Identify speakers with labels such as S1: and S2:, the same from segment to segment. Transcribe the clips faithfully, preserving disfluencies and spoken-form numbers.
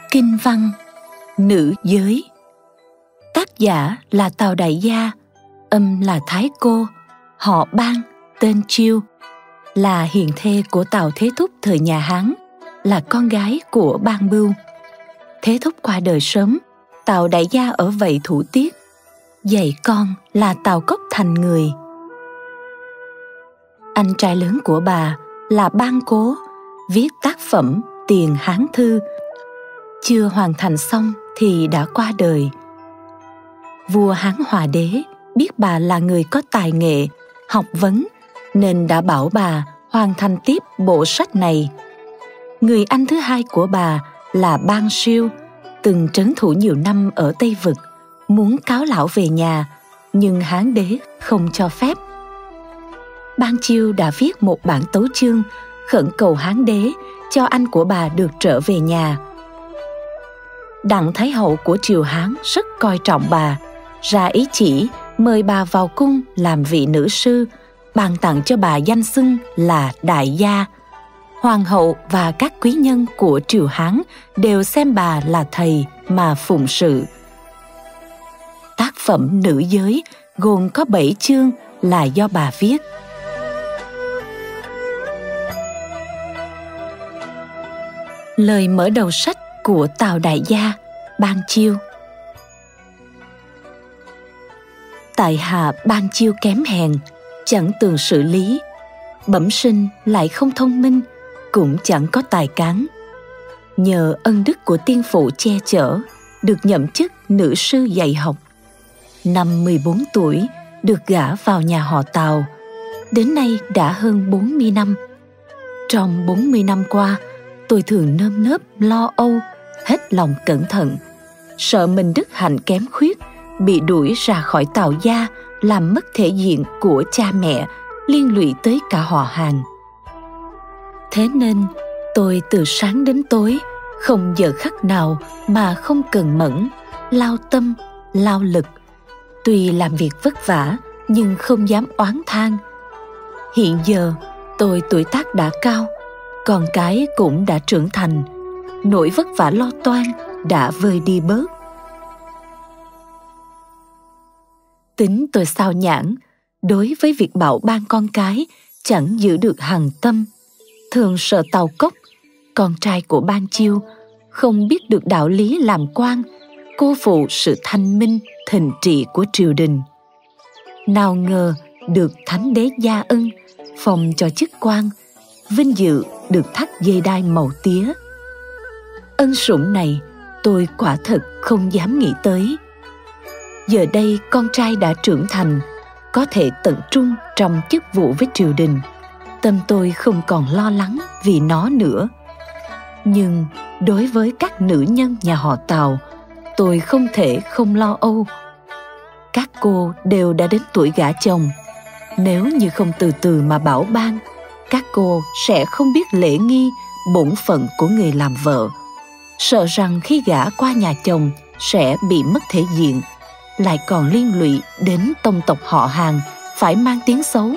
S1: Kinh văn Nữ giới. Tác giả là Tào Đại Gia, âm là Thái Cô, họ Ban, tên Chiêu, là hiền thê của Tào Thế Thúc thời nhà Hán, là con gái của Ban Bưu. Thế Thúc qua đời sớm, Tào Đại Gia ở vậy Thủ Tiết, dạy con là Tào Cốc thành người. Anh trai lớn của bà là Ban Cố, viết tác phẩm Tiền Hán Thư, chưa hoàn thành xong thì đã qua đời. Vua Hán Hòa Đế biết bà là người có tài nghệ, học vấn, nên đã bảo bà hoàn thành tiếp bộ sách này. Người anh thứ hai của bà là Ban Siêu, từng trấn thủ nhiều năm ở Tây Vực, muốn cáo lão về nhà, nhưng Hán Đế không cho phép. Ban Chiêu đã viết một bản tấu chương khẩn cầu Hán Đế cho anh của bà được trở về nhà. Đặng Thái Hậu của triều Hán rất coi trọng bà, ra ý chỉ mời bà vào cung làm vị nữ sư, ban tặng cho bà danh xưng là Đại Gia. Hoàng hậu và các quý nhân của triều Hán đều xem bà là thầy mà phụng sự. Tác phẩm Nữ Giới gồm có bảy chương là do bà viết. Lời mở đầu sách của Tào Đại Gia, Ban Chiêu. Tại hạ Ban Chiêu kém hèn, chẳng tường sự lý, bẩm sinh lại không thông minh, cũng chẳng có tài cán. Nhờ ân đức của tiên phụ che chở, được nhậm chức nữ sư dạy học. Năm mười bốn tuổi, được gả vào nhà họ Tào. Đến nay đã hơn bốn mươi năm. Trong bốn mươi năm qua, tôi thường nơm nớp lo âu, hết lòng cẩn thận, sợ mình đức hạnh kém khuyết, bị đuổi ra khỏi Tào gia, làm mất thể diện của cha mẹ, liên lụy tới cả họ hàng. Thế nên tôi từ sáng đến tối, không giờ khắc nào mà không cần mẫn, lao tâm, lao lực. Tuy làm việc vất vả, nhưng không dám oán than. Hiện giờ, tôi tuổi tác đã cao, con cái cũng đã trưởng thành, nỗi vất vả lo toan đã vơi đi bớt. Tính tôi sao nhãng, đối với việc bảo ban con cái chẳng giữ được hằng tâm. Thường sợ Tào Cốc, con trai của Ban Chiêu, không biết được đạo lý làm quan, cô phụ sự thanh minh, thịnh trị của triều đình. Nào ngờ được Thánh Đế gia ân, phong cho chức quan, vinh dự được thắt dây đai màu tía. Ân sủng này tôi quả thật không dám nghĩ tới. Giờ đây con trai đã trưởng thành, có thể tận trung trong chức vụ với triều đình, tâm tôi không còn lo lắng vì nó nữa. Nhưng đối với các nữ nhân nhà họ Tào, tôi không thể không lo âu. Các cô đều đã đến tuổi gả chồng, nếu như không từ từ mà bảo ban, các cô sẽ không biết lễ nghi, bổn phận của người làm vợ, sợ rằng khi gả qua nhà chồng sẽ bị mất thể diện, lại còn liên lụy đến tông tộc họ hàng phải mang tiếng xấu.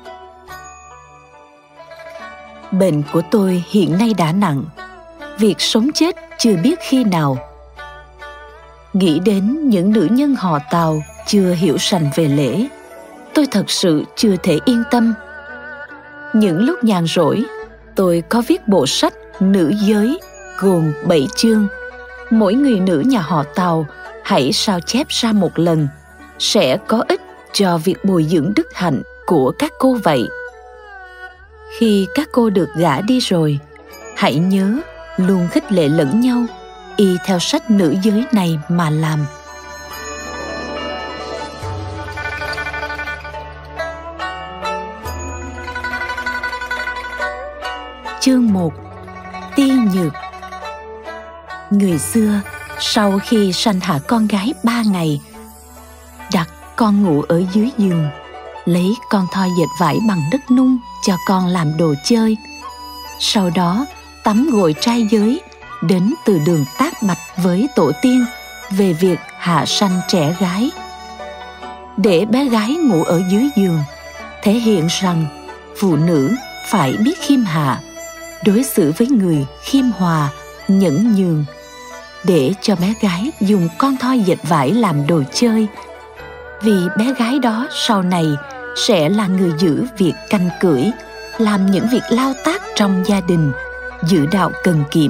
S1: Bệnh của tôi hiện nay đã nặng, việc sống chết chưa biết khi nào. Nghĩ đến những nữ nhân họ Tào chưa hiểu sành về lễ, tôi thật sự chưa thể yên tâm. Những lúc nhàn rỗi, tôi có viết bộ sách Nữ Giới gồm bảy chương. Mỗi người nữ nhà họ Tào hãy sao chép ra một lần, sẽ có ích cho việc bồi dưỡng đức hạnh của các cô vậy. Khi các cô được gả đi rồi, hãy nhớ luôn khích lệ lẫn nhau, y theo sách Nữ Giới này mà làm. Chương một. Ti Nhược. Người xưa, sau khi sanh hạ con gái ba ngày, đặt con ngủ ở dưới giường, lấy con thoi dệt vải bằng đất nung cho con làm đồ chơi. Sau đó tắm gội trai giới, đến từ đường tác bạch với tổ tiên về việc hạ sanh trẻ gái. Để bé gái ngủ ở dưới giường, thể hiện rằng phụ nữ phải biết khiêm hạ, đối xử với người khiêm hòa, nhẫn nhường. để cho bé gái dùng con thoi dệt vải làm đồ chơi, vì bé gái đó sau này sẽ là người giữ việc canh cưỡi, làm những việc lao tác trong gia đình, giữ đạo cần kiệm.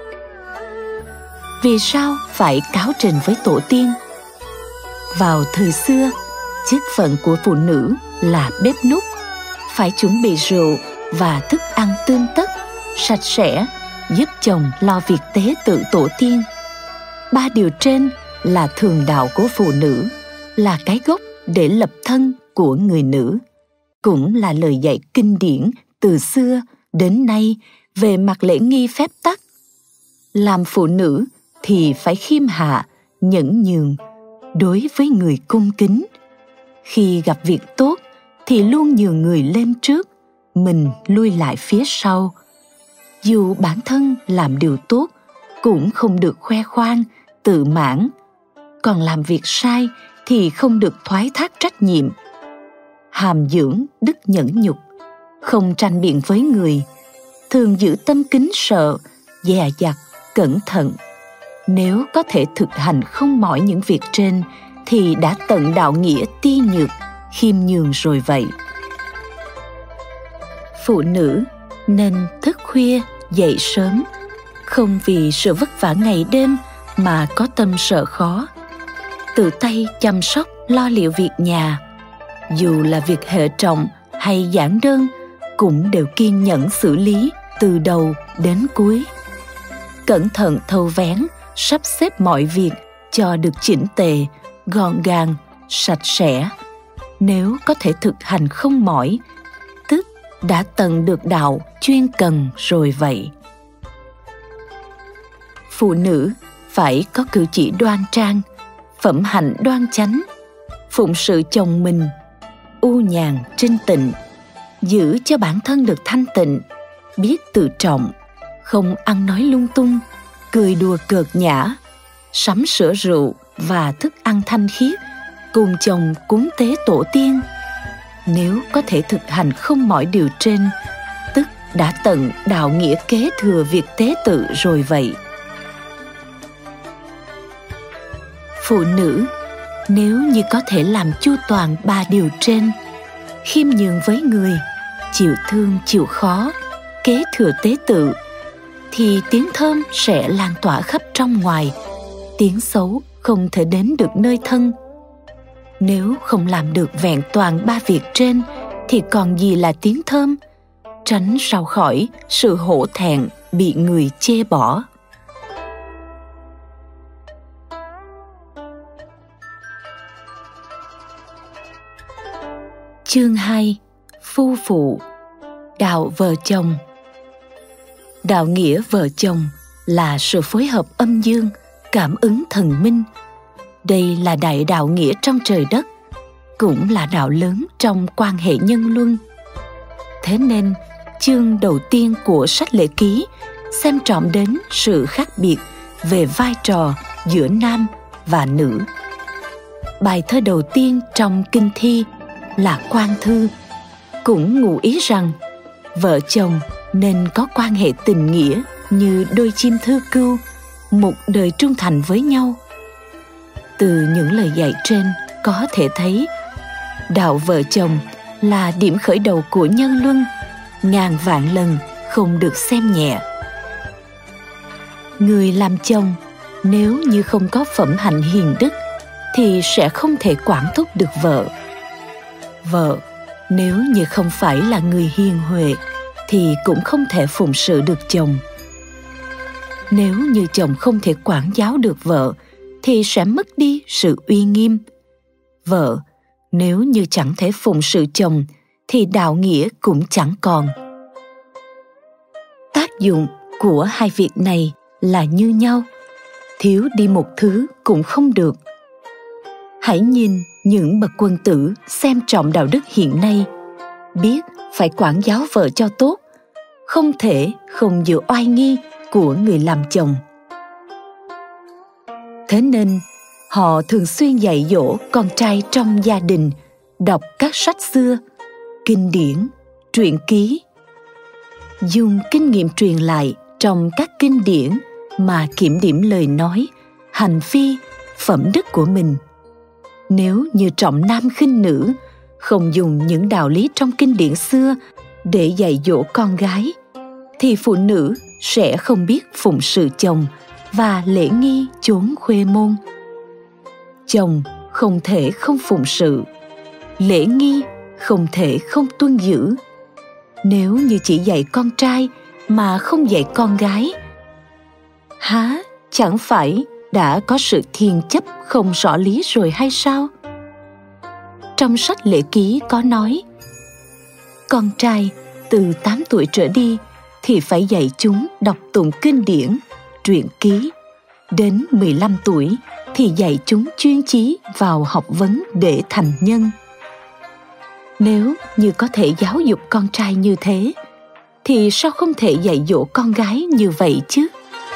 S1: Vì sao phải cáo trình với tổ tiên? Vào thời xưa, chức phận của phụ nữ là bếp núc, phải chuẩn bị rượu và thức ăn tươm tất, sạch sẽ, giúp chồng lo việc tế tự tổ tiên. Ba điều trên là thường đạo của phụ nữ, là cái gốc để lập thân của người nữ, cũng là lời dạy kinh điển từ xưa đến nay về mặt lễ nghi phép tắc. Làm phụ nữ thì phải khiêm hạ, nhẫn nhường, đối với người cung kính. Khi gặp việc tốt thì luôn nhường người lên trước, mình lui lại phía sau. Dù bản thân làm điều tốt cũng không được khoe khoang, tự mãn. Còn làm việc sai thì không được thoái thác trách nhiệm. Hàm dưỡng đức nhẫn nhục, không tranh biện với người, thường giữ tâm kính sợ, dè dặt, cẩn thận. Nếu có thể thực hành không mỏi những việc trên thì đã tận đạo nghĩa ti nhược, khiêm nhường rồi vậy. Phụ nữ nên thức khuya, dậy sớm, không vì sự vất vả ngày đêm mà có tâm sợ khó. Tự tay chăm sóc lo liệu việc nhà, dù là việc hệ trọng hay giản đơn, cũng đều kiên nhẫn xử lý từ đầu đến cuối. Cẩn thận thâu vén, sắp xếp mọi việc cho được chỉnh tề, gọn gàng, sạch sẽ. Nếu có thể thực hành không mỏi, tức đã tận được đạo chuyên cần rồi vậy. Phụ nữ phải có cử chỉ đoan trang, phẩm hạnh đoan chánh, phụng sự chồng mình, u nhàn trinh tịnh, giữ cho bản thân được thanh tịnh, biết tự trọng, không ăn nói lung tung, cười đùa cợt nhã, sắm sửa rượu và thức ăn thanh khiết, cùng chồng cúng tế tổ tiên. Nếu có thể thực hành không mỏi điều trên, tức đã tận đạo nghĩa kế thừa việc tế tự rồi vậy. Phụ nữ nếu như có thể làm chu toàn ba điều trên, khiêm nhường với người, chịu thương chịu khó, kế thừa tế tự, thì tiếng thơm sẽ lan tỏa khắp trong ngoài, tiếng xấu không thể đến được nơi thân. Nếu không làm được vẹn toàn ba việc trên thì còn gì là tiếng thơm, tránh sao khỏi sự hổ thẹn bị người chê bỏ. Chương hai. Phu phụ. Đạo vợ chồng. Đạo nghĩa vợ chồng là sự phối hợp âm dương, cảm ứng thần minh. Đây là đại đạo nghĩa trong trời đất, cũng là đạo lớn trong quan hệ nhân luân. Thế nên, chương đầu tiên của sách Lễ Ký xem trọng đến sự khác biệt về vai trò giữa nam và nữ. Bài thơ đầu tiên trong kinh thi là Quan Thư, cũng ngụ ý rằng vợ chồng nên có quan hệ tình nghĩa như đôi chim thư cưu, một đời trung thành với nhau. Từ những lời dạy trên có thể thấy đạo vợ chồng là điểm khởi đầu của nhân luân, ngàn vạn lần không được xem nhẹ. Người làm chồng nếu như không có phẩm hạnh hiền đức thì sẽ không thể quản thúc được vợ. Vợ nếu như không phải là người hiền huệ thì cũng không thể phụng sự được chồng. Nếu như chồng không thể quản giáo được vợ thì sẽ mất đi sự uy nghiêm. Vợ nếu như chẳng thể phụng sự chồng thì đạo nghĩa cũng chẳng còn. Tác dụng của hai việc này là như nhau, thiếu đi một thứ cũng không được. Hãy nhìn những bậc quân tử xem trọng đạo đức hiện nay, biết phải quản giáo vợ cho tốt, không thể không giữ oai nghi của người làm chồng. Thế nên, họ thường xuyên dạy dỗ con trai trong gia đình đọc các sách xưa, kinh điển, truyện ký. Dùng kinh nghiệm truyền lại trong các kinh điển mà kiểm điểm lời nói, hành vi, phẩm đức của mình. Nếu như trọng nam khinh nữ, không dùng những đạo lý trong kinh điển xưa để dạy dỗ con gái, thì phụ nữ sẽ không biết phụng sự chồng và lễ nghi chốn khuê môn. Chồng không thể không phụng sự, lễ nghi không thể không tuân giữ. Nếu như chỉ dạy con trai mà không dạy con gái, há chẳng phải đã có sự thiên chấp không rõ lý rồi hay sao? Trong sách Lễ Ký có nói, con trai từ tám tuổi trở đi thì phải dạy chúng đọc tụng kinh điển, truyện ký. Đến mười lăm tuổi thì dạy chúng chuyên chí vào học vấn để thành nhân. Nếu như có thể giáo dục con trai như thế, thì sao không thể dạy dỗ con gái như vậy chứ?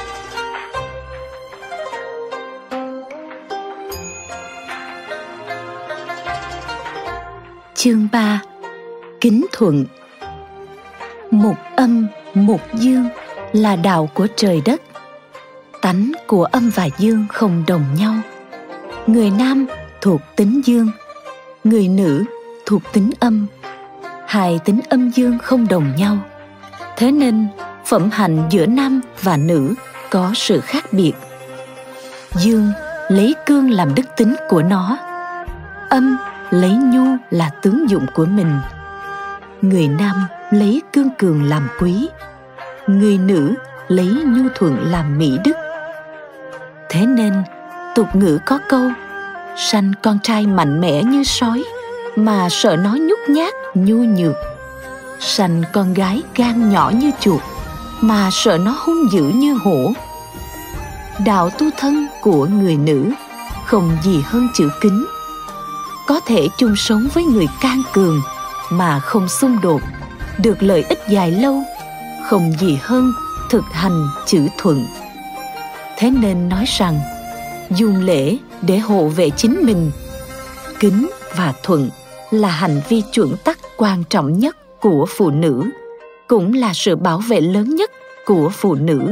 S1: Chương ba. Kính thuận. Một âm, một dương là đạo của trời đất. Tánh của âm và dương không đồng nhau. Người nam thuộc tính dương, người nữ thuộc tính âm. Hai tính âm dương không đồng nhau. Thế nên phẩm hạnh giữa nam và nữ có sự khác biệt. Dương lấy cương làm đức tính của nó, âm lấy nhu là tướng dụng của mình. Người nam lấy cương cường làm quý, người nữ lấy nhu thuận làm mỹ đức. Thế nên tục ngữ có câu, sanh con trai mạnh mẽ như sói mà sợ nó nhút nhát nhu nhược, sanh con gái gan nhỏ như chuột mà sợ nó hung dữ như hổ. Đạo tu thân của người nữ không gì hơn chữ kính. Có thể chung sống với người can cường mà không xung đột, được lợi ích dài lâu, không gì hơn thực hành chữ thuận. Thế nên nói rằng, dùng lễ để hộ vệ chính mình. Kính và thuận là hành vi chuẩn tắc quan trọng nhất của phụ nữ, cũng là sự bảo vệ lớn nhất của phụ nữ.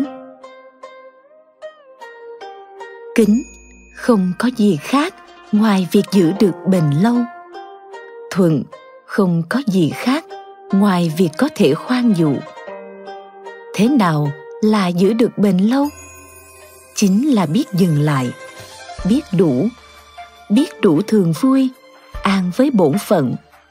S1: Kính không có gì khác ngoài việc giữ được bền lâu. Thuận không có gì khác ngoài việc có thể khoan dụ. Thế nào là giữ được bền lâu? Chính là biết dừng lại, biết đủ, biết đủ thường vui, an với bổn phận.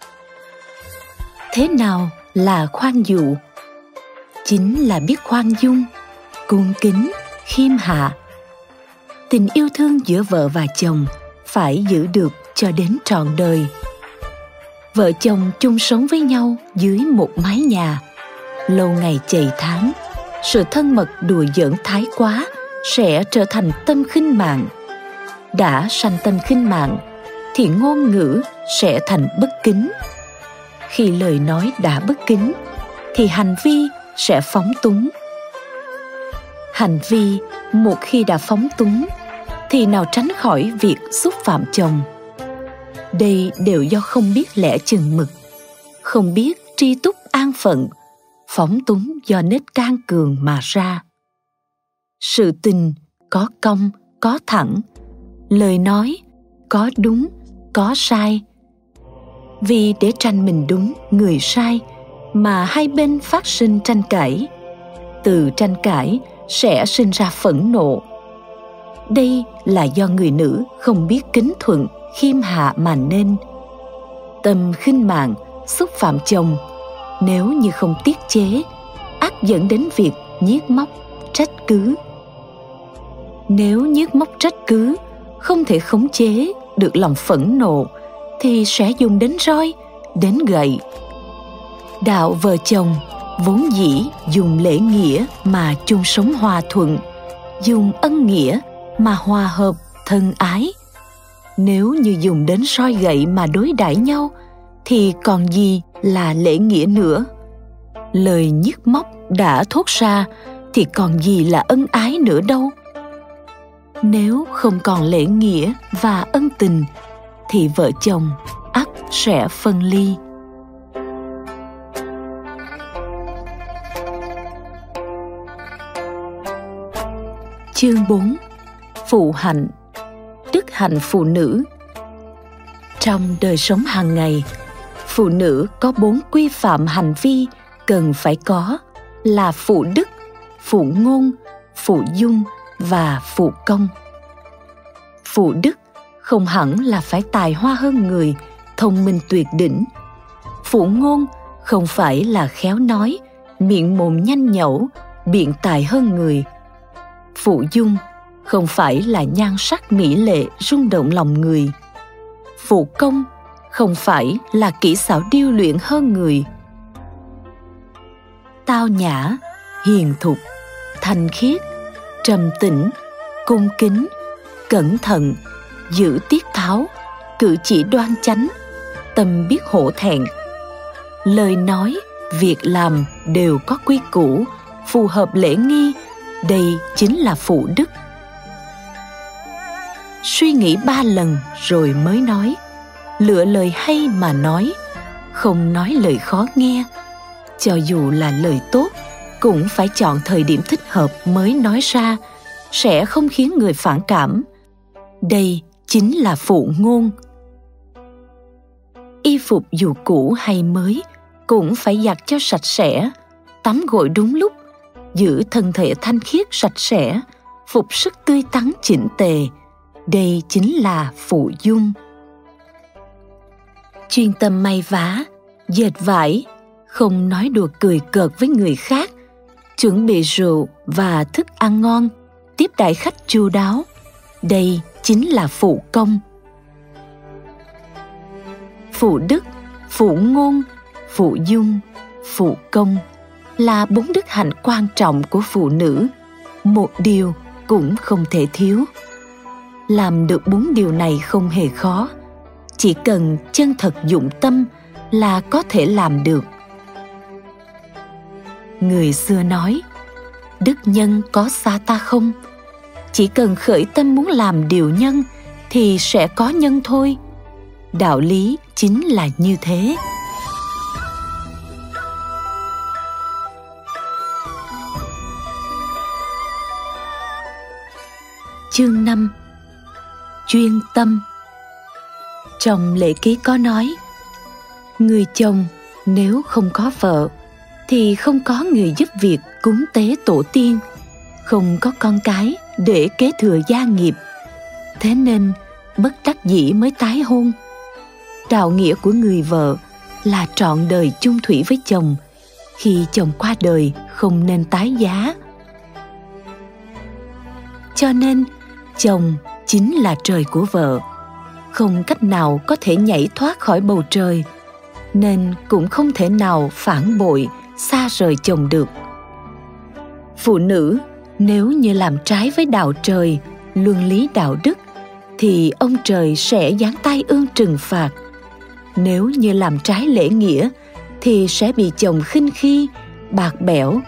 S1: Thế nào là khoan dụ? Chính là biết khoan dung, cung kính, khiêm hạ. Tình yêu thương giữa vợ và chồng phải giữ được cho đến trọn đời. Vợ chồng chung sống với nhau dưới một mái nhà, lâu ngày chày tháng, sự thân mật đùa giỡn thái quá sẽ trở thành tâm khinh mạng. Đã sanh tâm khinh mạng thì ngôn ngữ sẽ thành bất kính. Khi lời nói đã bất kính thì hành vi sẽ phóng túng. Hành vi một khi đã phóng túng thì nào tránh khỏi việc xúc phạm chồng. Đây đều do không biết lẽ chừng mực, không biết tri túc an phận, phóng túng do nết can cường mà ra. Sự tình có công, có thẳng, lời nói có đúng, có sai. Vì để tranh mình đúng, người sai mà hai bên phát sinh tranh cãi. Từ tranh cãi sẽ sinh ra phẫn nộ. Đây là do người nữ không biết kính thuận, khiêm hạ mà nên. Tâm khinh mạng, xúc phạm chồng, nếu như không tiết chế, ắt dẫn đến việc nhiếc móc, trách cứ. Nếu nhiếc móc trách cứ không thể khống chế được lòng phẫn nộ, thì sẽ dùng đến roi, đến gậy. Đạo vợ chồng vốn dĩ dùng lễ nghĩa mà chung sống hòa thuận, dùng ân nghĩa mà hòa hợp, thân ái. Nếu như dùng đến roi gậy mà đối đãi nhau, thì còn gì là lễ nghĩa nữa? Lời nhiếc móc đã thốt ra thì còn gì là ân ái nữa đâu? Nếu không còn lễ nghĩa và ân tình, thì vợ chồng ắt sẽ phân ly. Chương bốn. Phụ hạnh, đức hạnh phụ nữ. Trong đời sống hàng ngày, phụ nữ có bốn quy phạm hành vi cần phải có là phụ đức, phụ ngôn, phụ dung và phụ công. Phụ đức không hẳn là phải tài hoa hơn người, thông minh tuyệt đỉnh. Phụ ngôn không phải là khéo nói, miệng mồm nhanh nhẩu, biện tài hơn người. Phụ dung không phải là nhan sắc mỹ lệ rung động lòng người. Phụ công không phải là kỹ xảo điêu luyện hơn người. Tao nhã, hiền thục, thanh khiết, trầm tĩnh, cung kính, cẩn thận, giữ tiết tháo, cử chỉ đoan chánh, tâm biết hổ thẹn. Lời nói, việc làm đều có quy củ, phù hợp lễ nghi. Đây chính là phụ đức. Suy nghĩ ba lần rồi mới nói, lựa lời hay mà nói, không nói lời khó nghe. Cho dù là lời tốt, cũng phải chọn thời điểm thích hợp mới nói ra, sẽ không khiến người phản cảm. Đây chính là phụ ngôn. Y phục dù cũ hay mới cũng phải giặt cho sạch sẽ, tắm gội đúng lúc, giữ thân thể thanh khiết sạch sẽ, phục sức tươi tắn chỉnh tề. Đây chính là phụ dung. Chuyên tâm may vá, dệt vải, không nói đùa cười cợt với người khác, chuẩn bị rượu và thức ăn ngon, tiếp đãi khách chu đáo. Đây chính là phụ công. Phụ đức, phụ ngôn, phụ dung, phụ công là bốn đức hạnh quan trọng của phụ nữ, một điều cũng không thể thiếu. Làm được bốn điều này không hề khó, chỉ cần chân thật dụng tâm là có thể làm được. Người xưa nói, đức nhân có xa ta không? Chỉ cần khởi tâm muốn làm điều nhân thì sẽ có nhân thôi. Đạo lý chính là như thế. Chương năm. Chuyên tâm. Trong lễ ký có nói, người chồng nếu không có vợ thì không có người giúp việc cúng tế tổ tiên, không có con cái để kế thừa gia nghiệp. Thế nên bất đắc dĩ mới tái hôn. Đạo nghĩa của người vợ là trọn đời chung thủy với chồng, khi chồng qua đời không nên tái giá. Cho nên chồng chính là trời của vợ, không cách nào có thể nhảy thoát khỏi bầu trời, nên cũng không thể nào phản bội, xa rời chồng được. Phụ nữ nếu như làm trái với đạo trời, luân lý đạo đức, thì ông trời sẽ giáng tai ương trừng phạt. Nếu như làm trái lễ nghĩa, thì sẽ bị chồng khinh khi, bạc bẽo.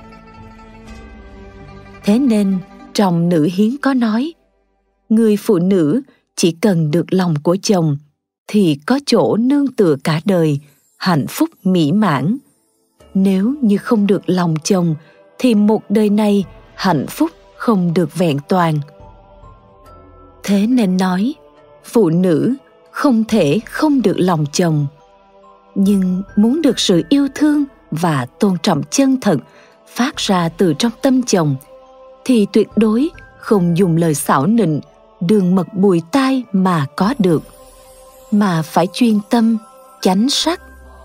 S1: Thế nên trong Nữ Hiến có nói, người phụ nữ chỉ cần được lòng của chồng thì có chỗ nương tựa cả đời, hạnh phúc mỹ mãn. Nếu như không được lòng chồng thì một đời này hạnh phúc không được vẹn toàn. Thế nên nói, phụ nữ không thể không được lòng chồng. Nhưng muốn được sự yêu thương và tôn trọng chân thật phát ra từ trong tâm chồng, thì tuyệt đối không dùng lời xảo nịnh, đường mật bùi tai mà có được, mà phải chuyên tâm, chánh sắc,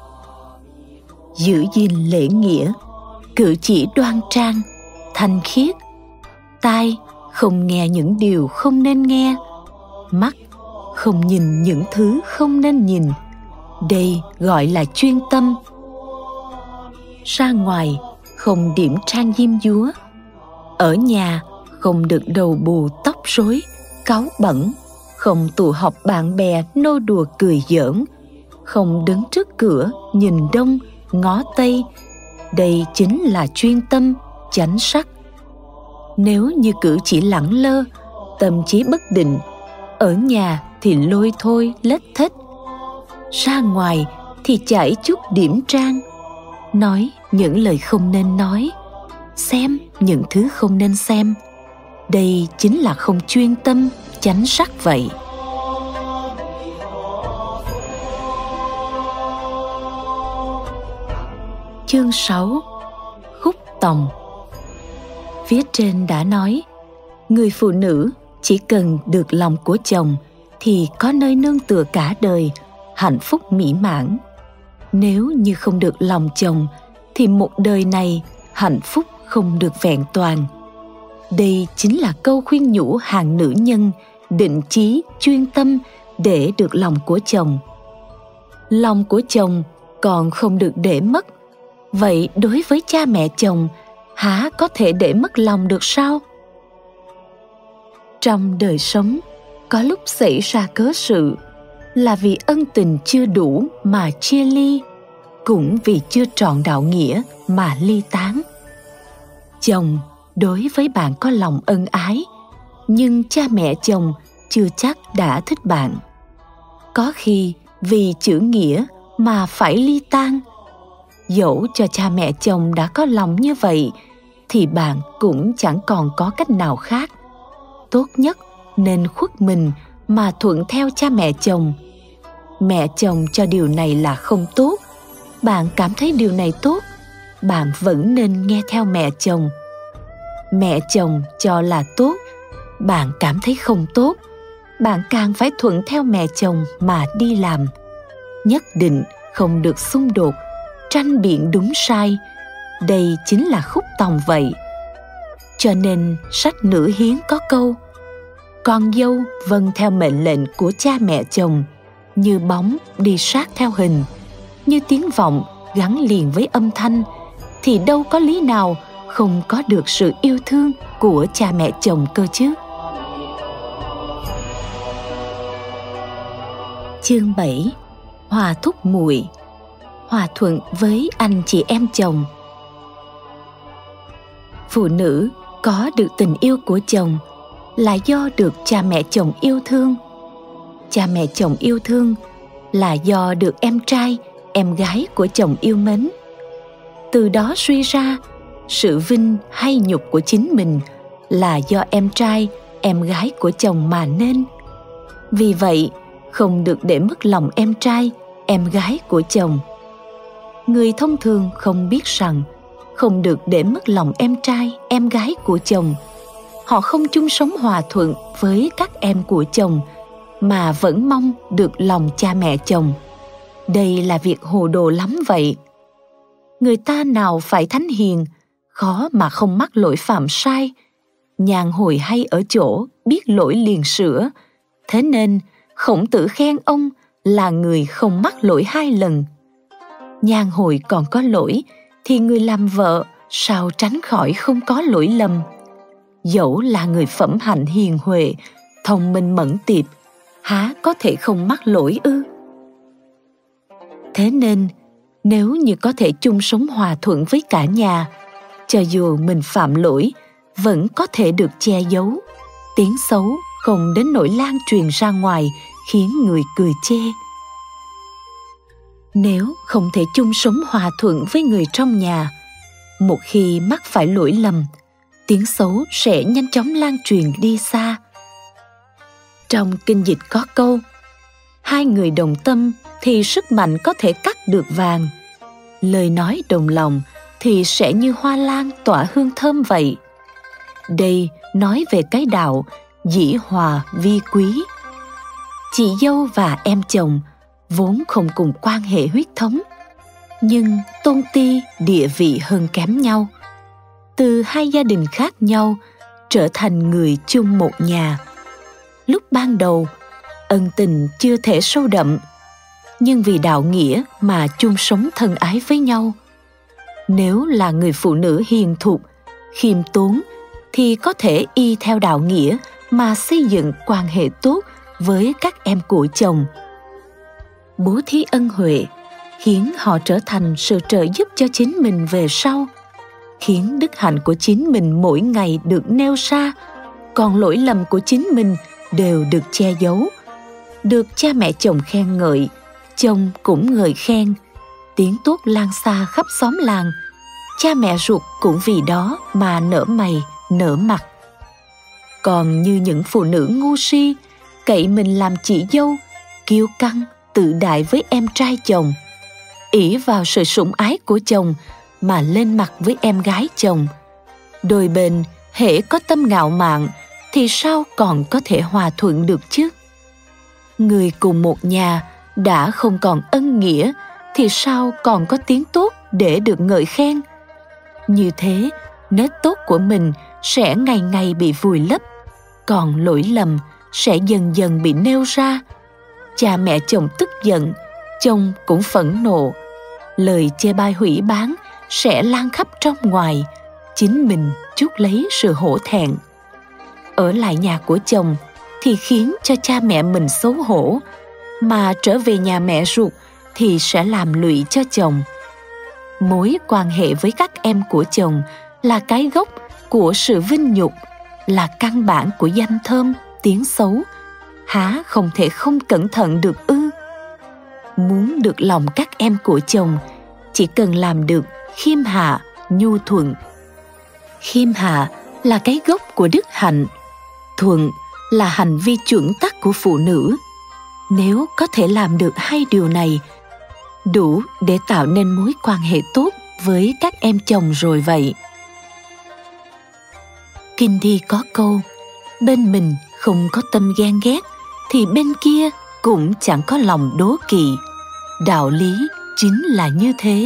S1: giữ gìn lễ nghĩa, cử chỉ đoan trang, thanh khiết, tai không nghe những điều không nên nghe, mắt không nhìn những thứ không nên nhìn. Đây gọi là chuyên tâm. Ra ngoài không điểm trang diêm dúa, ở nhà không được đầu bù tóc rối, cáu bẩn, không tụ họp bạn bè nô đùa cười giỡn, không đứng trước cửa nhìn đông ngó tây. Đây chính là chuyên tâm, chánh sắc. Nếu như cử chỉ lẳng lơ, tâm trí bất định, ở nhà thì lôi thôi lết thết, ra ngoài thì chảy chút điểm trang, nói những lời không nên nói, xem những thứ không nên xem. Đây chính là không chuyên tâm, chánh sắc vậy. Chương sáu. Khúc tòng. Phía trên đã nói, người phụ nữ chỉ cần được lòng của chồng thì có nơi nương tựa cả đời, hạnh phúc mỹ mãn. Nếu như không được lòng chồng thì một đời này hạnh phúc không được vẹn toàn. Đây chính là câu khuyên nhủ hàng nữ nhân định chí chuyên tâm để được lòng của chồng. Lòng của chồng còn không được để mất, vậy đối với cha mẹ chồng há có thể để mất lòng được sao? Trong đời sống, có lúc xảy ra cớ sự là vì ân tình chưa đủ mà chia ly, cũng vì chưa trọn đạo nghĩa mà ly tán. Chồng đối với bạn có lòng ân ái, nhưng cha mẹ chồng chưa chắc đã thích bạn. Có khi vì chữ nghĩa mà phải ly tan. Dẫu cho cha mẹ chồng đã có lòng như vậy thì bạn cũng chẳng còn có cách nào khác. Tốt nhất nên khuất mình mà thuận theo cha mẹ chồng. Mẹ chồng cho điều này là không tốt, bạn cảm thấy điều này tốt, bạn vẫn nên nghe theo mẹ chồng. Mẹ chồng cho là tốt, bạn cảm thấy không tốt, bạn càng phải thuận theo mẹ chồng mà đi làm. Nhất định không được xung đột, tranh biện đúng sai. Đây chính là khúc tòng vậy. Cho nên sách Nữ Hiến có câu: con dâu vâng theo mệnh lệnh của cha mẹ chồng, như bóng đi sát theo hình, như tiếng vọng gắn liền với âm thanh, thì đâu có lý nào không có được sự yêu thương của cha mẹ chồng cơ chứ. Chương bảy. Hòa thúc muội. Hòa thuận với anh chị em chồng. Phụ nữ có được tình yêu của chồng là do được cha mẹ chồng yêu thương. Cha mẹ chồng yêu thương là do được em trai, em gái của chồng yêu mến. Từ đó suy ra, sự vinh hay nhục của chính mình là do em trai, em gái của chồng mà nên. Vì vậy, không được để mất lòng em trai, em gái của chồng. Người thông thường không biết rằng không được để mất lòng em trai, em gái của chồng. Họ không chung sống hòa thuận với các em của chồng mà vẫn mong được lòng cha mẹ chồng. Đây là việc hồ đồ lắm vậy. Người ta nào phải thánh hiền, khó mà không mắc lỗi phạm sai. Nhàn hồi hay ở chỗ biết lỗi liền sửa. Thế nên Khổng Tử khen ông là người không mắc lỗi hai lần. Nhàn hồi còn có lỗi thì người làm vợ sao tránh khỏi không có lỗi lầm. Dẫu là người phẩm hạnh hiền huệ, thông minh mẫn tiệp, há có thể không mắc lỗi ư? Thế nên, nếu như có thể chung sống hòa thuận với cả nhà, cho dù mình phạm lỗi, vẫn có thể được che giấu. Tiếng xấu không đến nỗi lan truyền ra ngoài, khiến người cười chê. Nếu không thể chung sống hòa thuận với người trong nhà, một khi mắc phải lỗi lầm, tiếng xấu sẽ nhanh chóng lan truyền đi xa. Trong kinh dịch có câu: hai người đồng tâm thì sức mạnh có thể cắt được vàng. Lời nói đồng lòng thì sẽ như hoa lan tỏa hương thơm vậy. Đây nói về cái đạo dĩ hòa vi quý. Chị dâu và em chồng vốn không cùng quan hệ huyết thống, nhưng tôn ti địa vị hơn kém nhau. Từ hai gia đình khác nhau trở thành người chung một nhà. Lúc ban đầu, ân tình chưa thể sâu đậm, nhưng vì đạo nghĩa mà chung sống thân ái với nhau. Nếu là người phụ nữ hiền thục, khiêm tốn, thì có thể y theo đạo nghĩa mà xây dựng quan hệ tốt với các em của chồng. Bố thí ân huệ, khiến họ trở thành sự trợ giúp cho chính mình về sau, khiến đức hạnh của chính mình mỗi ngày được nêu ra, còn lỗi lầm của chính mình đều được che giấu. Được cha mẹ chồng khen ngợi, chồng cũng ngợi khen, tiếng tốt lan xa khắp xóm làng. Cha mẹ ruột cũng vì đó mà nở mày, nở mặt. Còn như những phụ nữ ngu si, cậy mình làm chị dâu, kiêu căng, tự đại với em trai chồng, ỷ vào sự sủng ái của chồng mà lên mặt với em gái chồng. Đôi bên hễ có tâm ngạo mạn thì sao còn có thể hòa thuận được chứ? Người cùng một nhà đã không còn ân nghĩa thì sao còn có tiếng tốt để được ngợi khen? Như thế, nết tốt của mình sẽ ngày ngày bị vùi lấp, còn lỗi lầm sẽ dần dần bị nêu ra. Cha mẹ chồng tức giận, chồng cũng phẫn nộ. Lời chê bai hủy báng sẽ lan khắp trong ngoài, chính mình chuốc lấy sự hổ thẹn. Ở lại nhà của chồng thì khiến cho cha mẹ mình xấu hổ, mà trở về nhà mẹ ruột thì sẽ làm lụy cho chồng. Mối quan hệ với các em của chồng là cái gốc của sự vinh nhục, là căn bản của danh thơm, tiếng xấu. Há không thể không cẩn thận được ư? Muốn được lòng các em của chồng, chỉ cần làm được khiêm hạ, nhu thuận. Khiêm hạ là cái gốc của đức hạnh, thuận là hành vi chuẩn tắc của phụ nữ. Nếu có thể làm được hai điều này, đủ để tạo nên mối quan hệ tốt với các em chồng rồi vậy. Kinh thi có câu, bên mình không có tâm ghen ghét thì bên kia cũng chẳng có lòng đố kỵ. Đạo lý chính là như thế.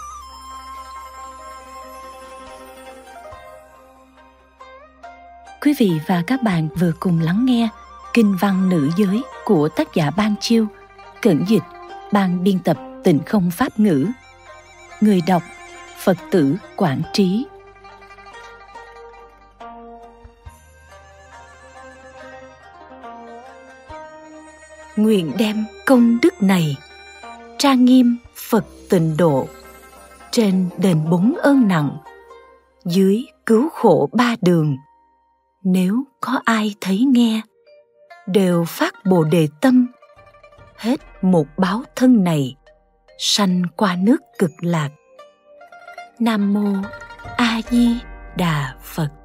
S1: Quý vị và các bạn vừa cùng lắng nghe Kinh văn nữ giới của tác giả Ban Chiêu, cận dịch ban biên tập Tịnh Không Pháp ngữ. Người đọc Phật tử Quảng Trí. Nguyện đem công đức này trang nghiêm Phật tịnh độ, trên đền bốn ơn nặng, dưới cứu khổ ba đường. Nếu có ai thấy nghe, đều phát bồ đề tâm, hết một báo thân này, sanh qua nước cực lạc. Nam mô A Di Đà Phật.